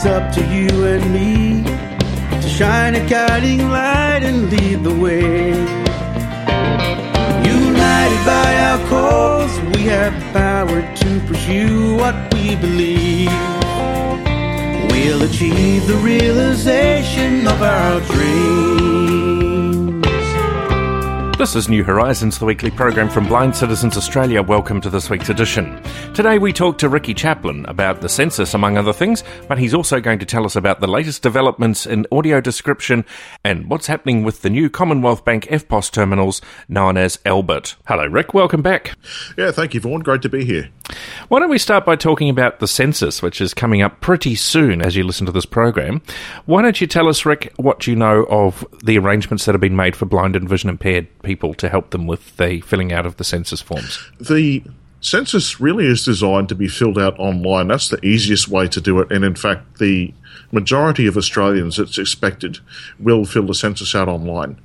it's up to you and me to shine a guiding light and lead the way. United by our cause, we have the power to pursue what we believe. We'll achieve the realization of our dreams. This is New Horizons, the weekly program from Blind Citizens Australia. Welcome to this week's edition. Today we talk to Ricky Chaplin about the census, among other things, but he's also going to tell us about the latest developments in audio description and what's happening with the new Commonwealth Bank EFTPOS terminals known as Albert. Hello, Rick. Welcome back. Yeah, thank you, Vaughan. Great to be here. Why don't we start by talking about the census, which is coming up pretty soon as you listen to this program. Why don't you tell us, Rick, what you know of the arrangements that have been made for blind and vision impaired people to help them with the filling out of the census forms? The census really is designed to be filled out online. That's the easiest way to do it. And in fact, the majority of Australians, it's expected, will fill the census out online.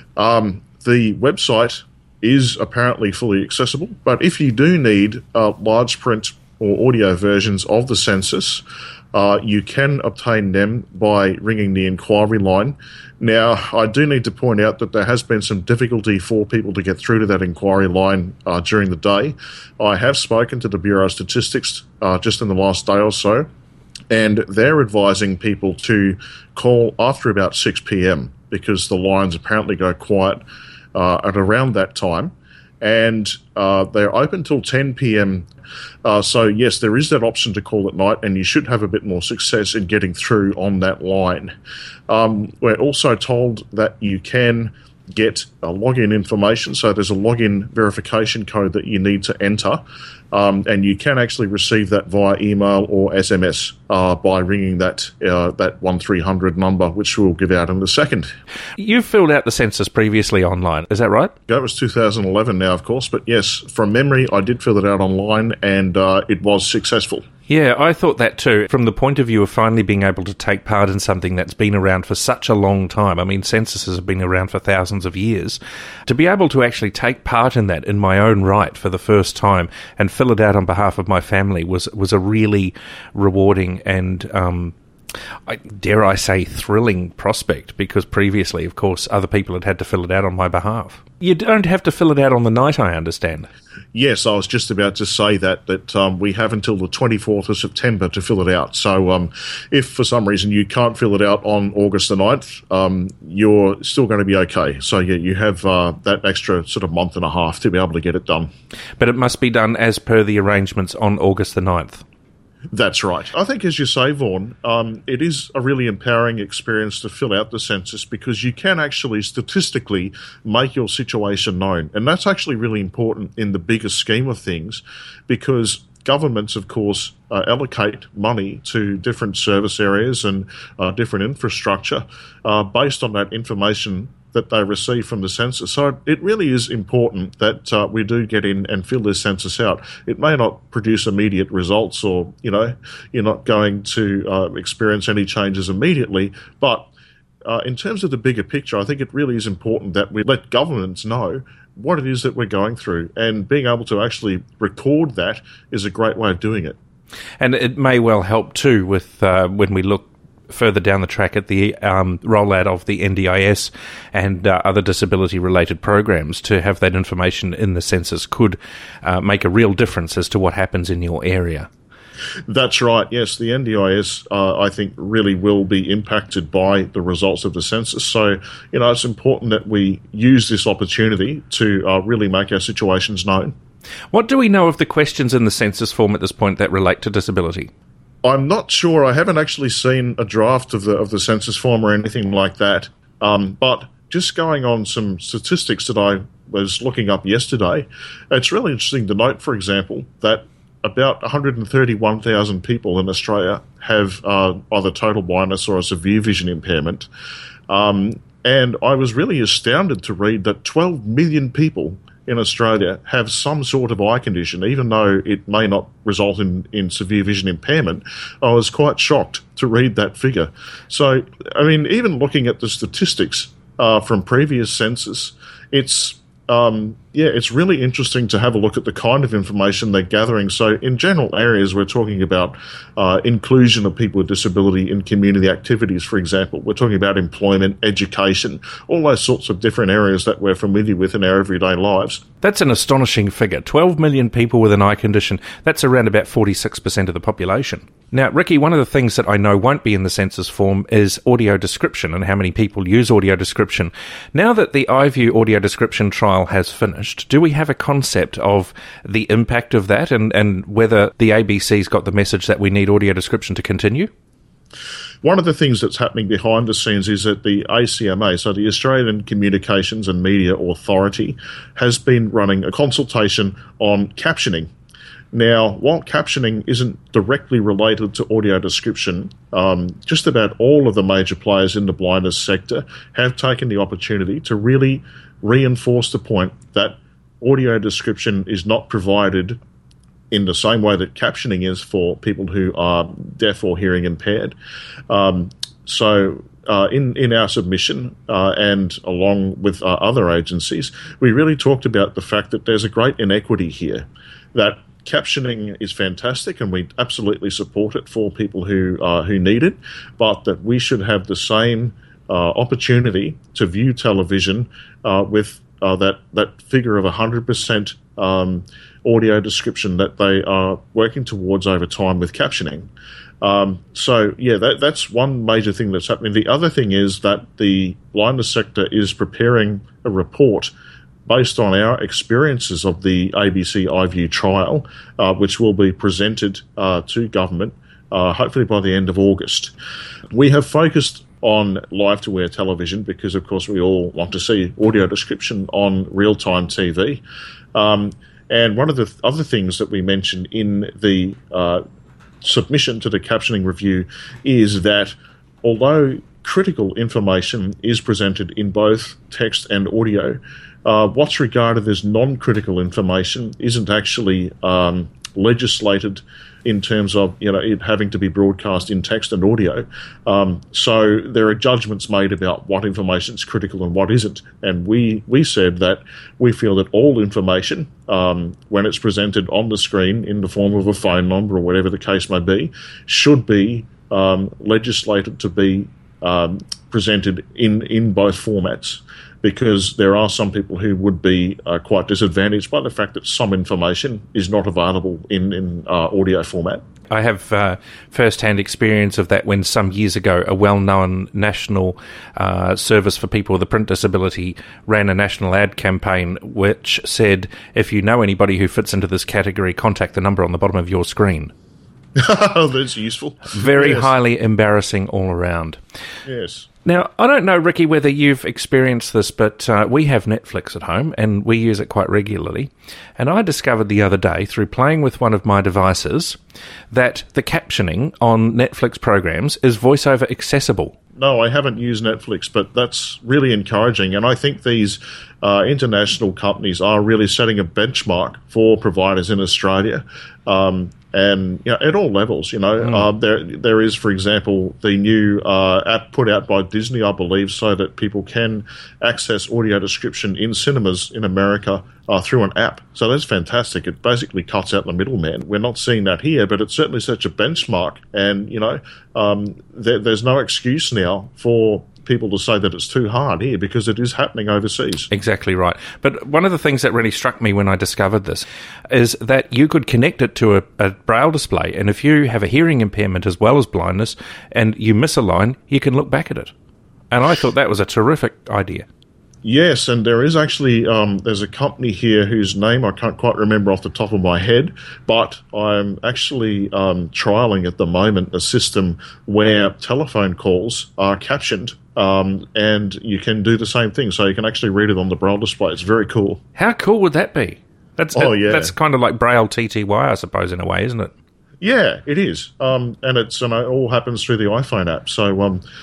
The website is apparently fully accessible, but if you do need large print or audio versions of the census, you can obtain them by ringing the inquiry line. Now, I do need to point out that there has been some difficulty for people to get through to that inquiry line during the day. I have spoken to the Bureau of Statistics just in the last day or so, and they're advising people to call after about 6 p.m. because the lines apparently go quiet at around that time. And they're open till 10 p.m. So, yes, there is that option to call at night, and you should have a bit more success in getting through on that line. We're also told that you can get login information. So there's a login verification code that you need to enter, and you can actually receive that via email or SMS by ringing that 1300 number, which we'll give out in a second. You filled out the census previously online, is that right? That was 2011 now, of course, but yes, from memory, I did fill it out online, and it was successful. Yeah, I thought that too, from the point of view of finally being able to take part in something that's been around for such a long time. I mean, censuses have been around for thousands of years. To be able to actually take part in that in my own right for the first time and fill it out on behalf of my family was a really rewarding and dare I say, thrilling prospect, because previously, of course, other people had to fill it out on my behalf. You don't have to fill it out on the night, I understand. Yes, I was just about to say that we have until the 24th of September to fill it out. So if for some reason you can't fill it out on August the 9th, you're still going to be okay. So yeah, you have that extra sort of month and a half to be able to get it done. But it must be done as per the arrangements on August the 9th. That's right. I think, as you say, Vaughan, it is a really empowering experience to fill out the census because you can actually statistically make your situation known. And that's actually really important in the bigger scheme of things because governments, of course, allocate money to different service areas and different infrastructure based on that information that they receive from the census. So it really is important that we do get in and fill this census out. It may not produce immediate results or, you're not going to experience any changes immediately, but in terms of the bigger picture, I think it really is important that we let governments know what it is that we're going through, and being able to actually record that is a great way of doing it. And it may well help too with when we look further down the track at the rollout of the NDIS and other disability-related programs, to have that information in the census could make a real difference as to what happens in your area. That's right, yes. The NDIS, I think, really will be impacted by the results of the census. So, it's important that we use this opportunity to really make our situations known. What do we know of the questions in the census form at this point that relate to disability? I'm not sure. I haven't actually seen a draft of the census form or anything like that. But just going on some statistics that I was looking up yesterday, it's really interesting to note, for example, that about 131,000 people in Australia have either total blindness or a severe vision impairment. And I was really astounded to read that 12 million people in Australia have some sort of eye condition, even though it may not result in severe vision impairment. I was quite shocked to read that figure. So, I mean, even looking at the statistics from previous census, it's it's really interesting to have a look at the kind of information they're gathering. So in general areas, we're talking about inclusion of people with disability in community activities, for example. We're talking about employment, education, all those sorts of different areas that we're familiar with in our everyday lives. That's an astonishing figure. 12 million people with an eye condition. That's around about 46% of the population. Now, Ricky, one of the things that I know won't be in the census form is audio description and how many people use audio description. Now that the iView audio description trial has finished, do we have a concept of the impact of that and whether the ABC's got the message that we need audio description to continue? One of the things that's happening behind the scenes is that the ACMA, so the Australian Communications and Media Authority, has been running a consultation on captioning. Now, while captioning isn't directly related to audio description, just about all of the major players in the blindness sector have taken the opportunity to really reinforce the point that audio description is not provided in the same way that captioning is for people who are deaf or hearing impaired. So in our submission and along with other agencies, we really talked about the fact that there's a great inequity here, that captioning is fantastic and we absolutely support it for people who need it, but that we should have the same opportunity to view television with that figure of 100% audio description that they are working towards over time with captioning. That's one major thing that's happening. The other thing is that the blindness sector is preparing a report based on our experiences of the ABC iView trial, which will be presented to government hopefully by the end of August. We have focused on live-to-air television because, of course, we all want to see audio description on real-time TV. And one of the other things that we mentioned in the submission to the captioning review is that although critical information is presented in both text and audio, what's regarded as non-critical information isn't actually legislated in terms of it having to be broadcast in text and audio. So there are judgments made about what information is critical and what isn't. And we said that we feel that all information, when it's presented on the screen in the form of a phone number or whatever the case may be, should be legislated to be presented in both formats, because there are some people who would be quite disadvantaged by the fact that some information is not available in audio format. I have first-hand experience of that when some years ago a well-known national service for people with a print disability ran a national ad campaign which said, if you know anybody who fits into this category, contact the number on the bottom of your screen. Oh, that's useful. Very highly embarrassing all around. Yes. Now, I don't know, Ricky, whether you've experienced this, but we have Netflix at home and we use it quite regularly. And I discovered the other day, through playing with one of my devices, that the captioning on Netflix programs is voiceover accessible. No, I haven't used Netflix, but that's really encouraging. And I think these international companies are really setting a benchmark for providers in Australia. And at all levels, there is, for example, the new app put out by Disney, I believe, so that people can access audio description in cinemas in America through an app. So that's fantastic. It basically cuts out the middleman. We're not seeing that here, but it's certainly such a benchmark. And there's no excuse now for people to say that it's too hard here, because it is happening overseas. Exactly right. But one of the things that really struck me when I discovered this is that you could connect it to a braille display, and if you have a hearing impairment as well as blindness and you miss a line, you can look back at it. And I thought that was a terrific idea. Yes, and there is actually there's a company here whose name I can't quite remember off the top of my head, but I'm actually trialling at the moment a system where telephone calls are captioned, and you can do the same thing. So you can actually read it on the braille display. It's very cool. How cool would that be? That's kind of like Braille TTY, I suppose, in a way, isn't it? Yeah, it is, and it all happens through the iPhone app. So,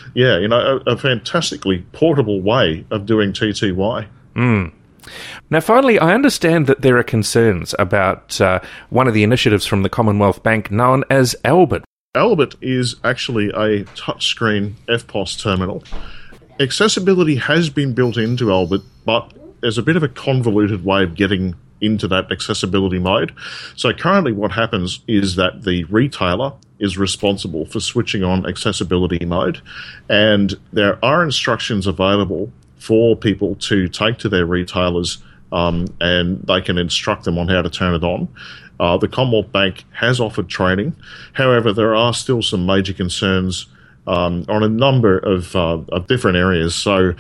a fantastically portable way of doing TTY. Now, finally, I understand that there are concerns about one of the initiatives from the Commonwealth Bank known as Albert. Albert is actually a touchscreen EFTPOS terminal. Accessibility has been built into Albert, but there's a bit of a convoluted way of getting into that accessibility mode. So currently what happens is that the retailer is responsible for switching on accessibility mode, and there are instructions available for people to take to their retailers, and they can instruct them on how to turn it on. The Commonwealth Bank has offered training. However, there are still some major concerns on a number of different areas. So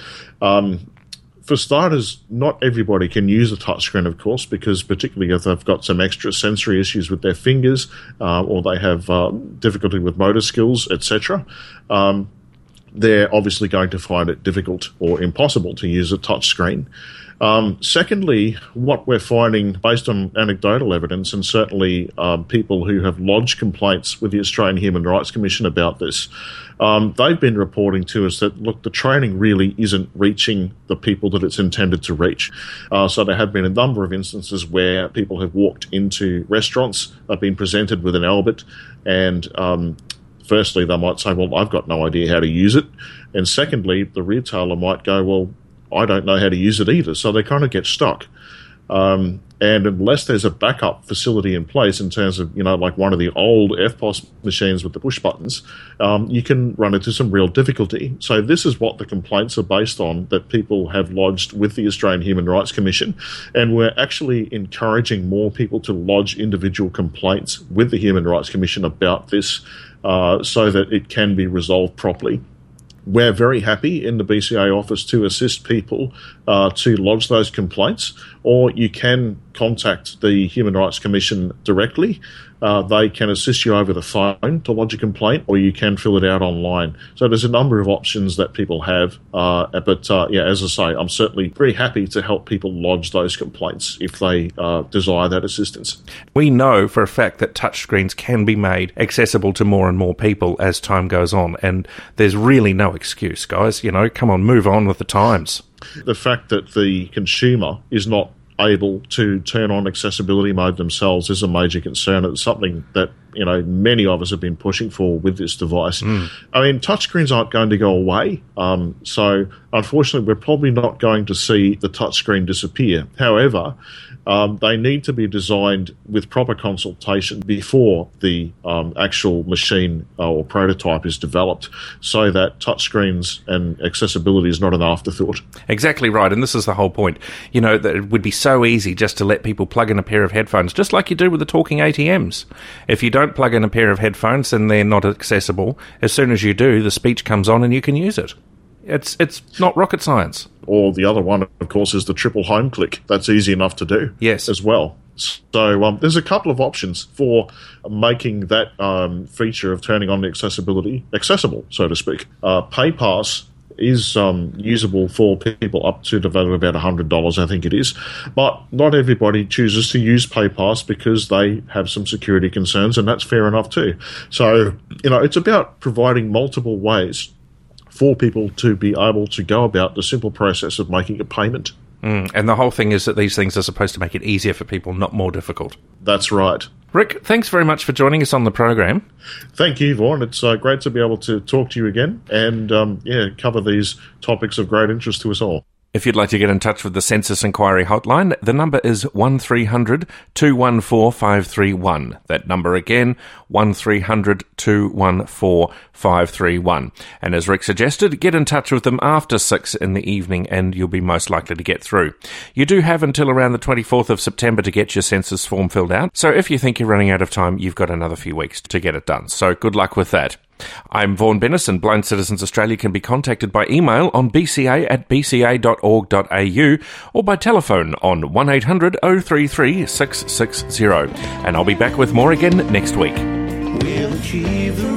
for starters, not everybody can use a touchscreen, of course, because particularly if they've got some extra sensory issues with their fingers, or they have difficulty with motor skills, etc., they're obviously going to find it difficult or impossible to use a touchscreen. Secondly, what we're finding based on anecdotal evidence, and certainly people who have lodged complaints with the Australian Human Rights Commission about this, they've been reporting to us that, look, the training really isn't reaching the people that it's intended to reach. So there have been a number of instances where people have walked into restaurants, have been presented with an Albert, and firstly, they might say, well, I've got no idea how to use it. And secondly, the retailer might go, well, I don't know how to use it either. So they kind of get stuck. And unless there's a backup facility in place in terms of, like one of the old FPOS machines with the push buttons, you can run into some real difficulty. So this is what the complaints are based on that people have lodged with the Australian Human Rights Commission. And we're actually encouraging more people to lodge individual complaints with the Human Rights Commission about this, so that it can be resolved properly. We're very happy in the BCA office to assist people to lodge those complaints, or you can contact the Human Rights Commission directly. They can assist you over the phone to lodge a complaint, or you can fill it out online. So there's a number of options that people have. But as I say, I'm certainly very happy to help people lodge those complaints if they desire that assistance. We know for a fact that touchscreens can be made accessible to more and more people as time goes on, and there's really no excuse, guys. Come on, move on with the times. The fact that the consumer is not able to turn on accessibility mode themselves is a major concern. It's something that many of us have been pushing for with this device. I mean, touchscreens aren't going to go away, so unfortunately we're probably not going to see the touchscreen disappear. However, they need to be designed with proper consultation before the actual machine or prototype is developed, so that touchscreens and accessibility is not an afterthought. Exactly right, and this is the whole point. That it would be so easy just to let people plug in a pair of headphones, just like you do with the talking ATMs. If you don't plug in a pair of headphones, then they're not accessible. As soon as you do, the speech comes on and you can use it. It's not rocket science. Or the other one, of course, is the triple home click. That's easy enough to do. Yes. As well. So there's a couple of options for making that feature of turning on the accessibility accessible, so to speak. PayPass is usable for people up to the value of about $100, I think it is. But not everybody chooses to use PayPass because they have some security concerns, and that's fair enough too. So, it's about providing multiple ways for people to be able to go about the simple process of making a payment. And the whole thing is that these things are supposed to make it easier for people, not more difficult. That's right. Rick, thanks very much for joining us on the program. Thank you, Vaughan. It's great to be able to talk to you again and cover these topics of great interest to us all. If you'd like to get in touch with the Census Inquiry Hotline, the number is 1300 214 531. That number again, 1300 214 531. And as Rick suggested, get in touch with them after 6 in the evening and you'll be most likely to get through. You do have until around the 24th of September to get your census form filled out, so if you think you're running out of time, you've got another few weeks to get it done. So good luck with that. I'm Vaughan Bennis, and Blind Citizens Australia can be contacted by email on bca@bca.org.au or by telephone on 1800 033 660. And I'll be back with more again next week. We'll achieve the